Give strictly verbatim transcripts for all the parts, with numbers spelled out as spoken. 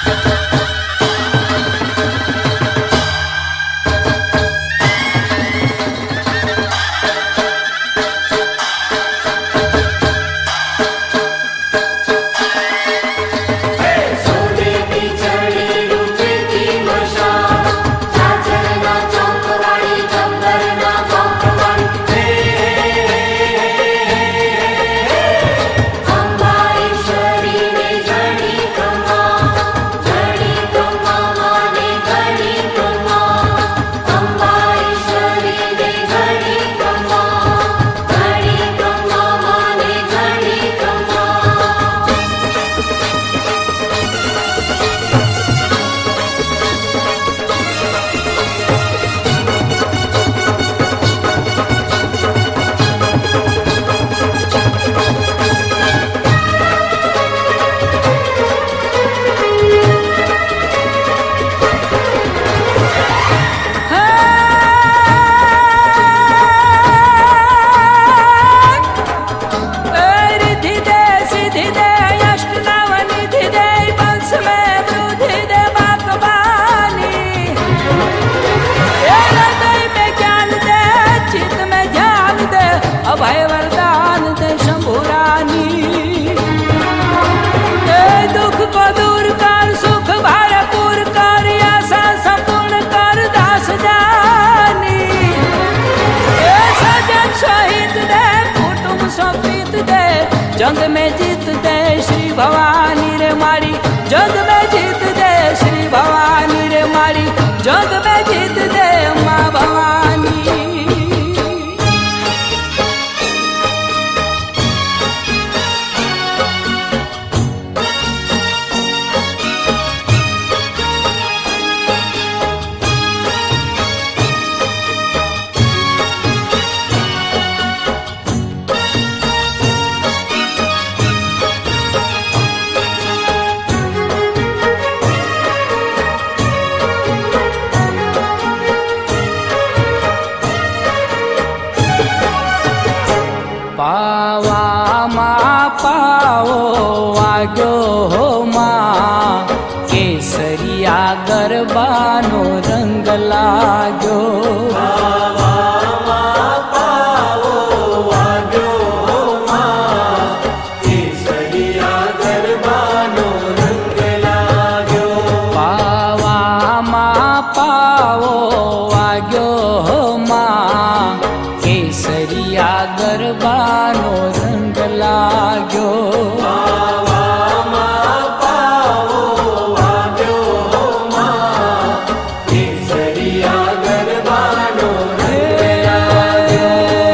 अभय वरदान दे शंभुरानी, दुख को दूर कर, सुख भरपूर कर, आशा संपूर्ण कर, दास जानी। सजन सहित दे, कुटुंब सप्रीत दे, जंग में जीत दे श्री भवानी रे मारी, जंग में जीत दे श्री भवानी रे मारी, जंग में जीत दे माँ भवानी। पावा माँ पाओ वाग्यो हो माँ, केसरिया गरबानो रंग लाग्यो। पावा माँ पाओ वाग्यो हो माँ, केसरिया गरबानो रंग लाग्यो। पावा माँ पाओ वाग्यो हो माँ, केसरिया गरबानो रंग लाग्यो। पावा माँ पाओ वाग्यो हो माँ, केसरिया गरबानो रंग लाग्यो।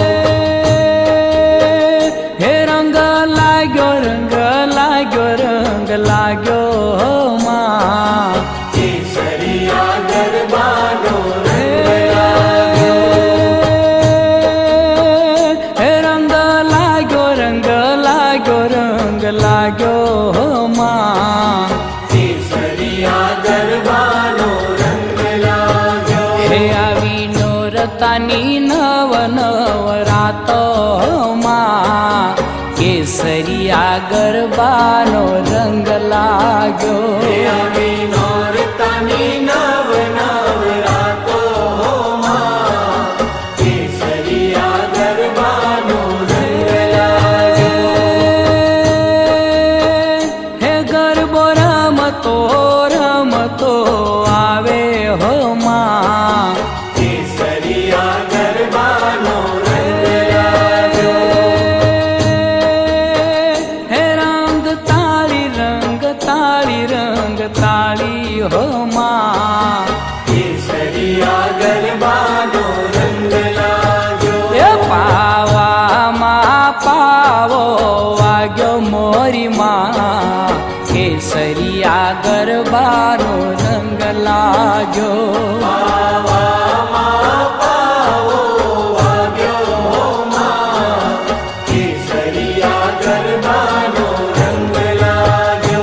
हे रंग लाग्यो, रंग लाग्यो, रंग लाग्यो हो माँ, केसरिया गरबानो रंग लाग्यो। रंग लाग्यो, रंग लाग्यो, रंग लाग्यो हो माँ, केसरिया गरबानो रंग लाग्यो। हे आवी नोरतानी नव नव रातो हो माँ, केसरिया गरबानो रंग लाग्यो। हे आवी नोरतानी नव नव रातो हो माँ, केसरिया गरबानो रंग लाग्यो। हे गरबो रमतो रमतो आवे हो माँ, केसरिया गरबानो रंग लाग्यो। हे रंग ताली, रंग ताली, रंग ताली हो माँ, केसरिया गरबानो रंग लाग्यो। हे पावा माँ पावो वाग्यो मोरी माँ, केसरिया गरबानो रंग लाग्यो। पावा माँ पाओ वाग्यो हो माँ, केसरिया गरबानो रंग लाग्यो।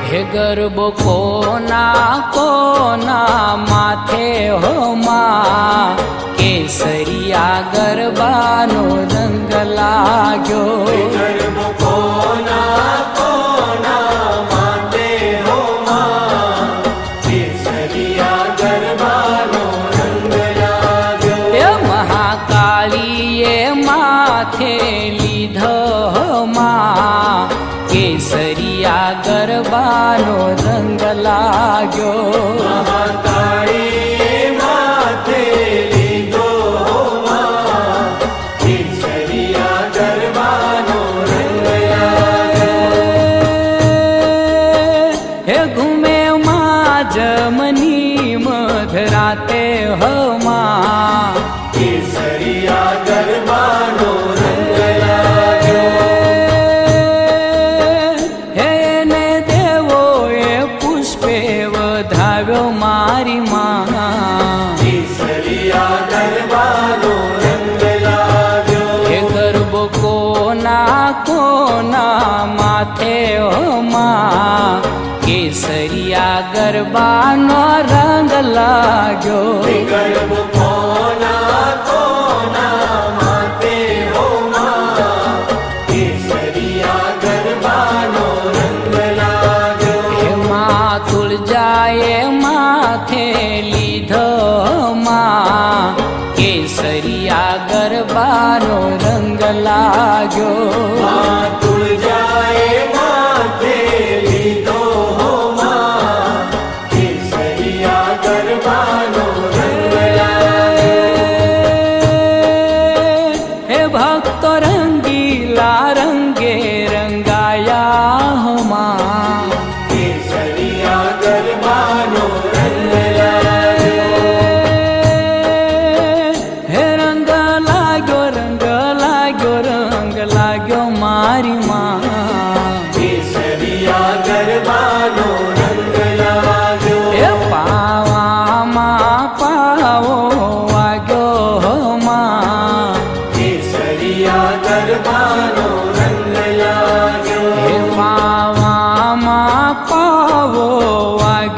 હે ગરબો કોના કોના માથે હો માં કેસરિયા ગરબાનો રંગ લાગ્યો ગરબો કોના કોના માથે હો માં કેસરિયા ગરબાનો રંગ લાગ્યો એ મહાકાળીએ માથે લીધો માં કેસરિયા ગરબાનો રંગ લાગ્યો મહાકાળી માથે લીધો માં કેસરિયા ગરબાનો રંગ લાગ્યો હે ઘૂમે માં જમની મધરાતે હમા કેસરિયા ગરબાનો રંગ લાગ્યો વધાવ્યો મારી માં કેસરિયા ગરબાનો રંગ લાગ્યો હે ગરબો કોના કોના માથે હો માં કેસરિયા ગરબાનો રંગ લાગ્યો ગરબો કોના કોના માથે હો માં કેસરિયા ગરબાનો રંગ લાગ્યો હે માં તુલજાએ માથે લીધો માં કેસરિયા ગરબાનો રંગ લાગ્યો માં તુલજાએ માથે લીધો માં કેસરિયા ગરબાનો રંગ લાગ્યો હે ભક્તો રંગીલા રંગે રંગાયા હો માં કેસરિયા ગરબાનો રંગ લાગ્યો હે રંગ લાગ્યો રંગ લાગ્યો રંગ લાગ્યો મારી માં કેસરિયા ગરબાનો રંગ લાગ્યો હે પાવામાં પાવો વાગ્યો હો માં કેસરિયા ગરબાનો રંગ લાગ્યો હે પાવામાં પાવો વાગ્યો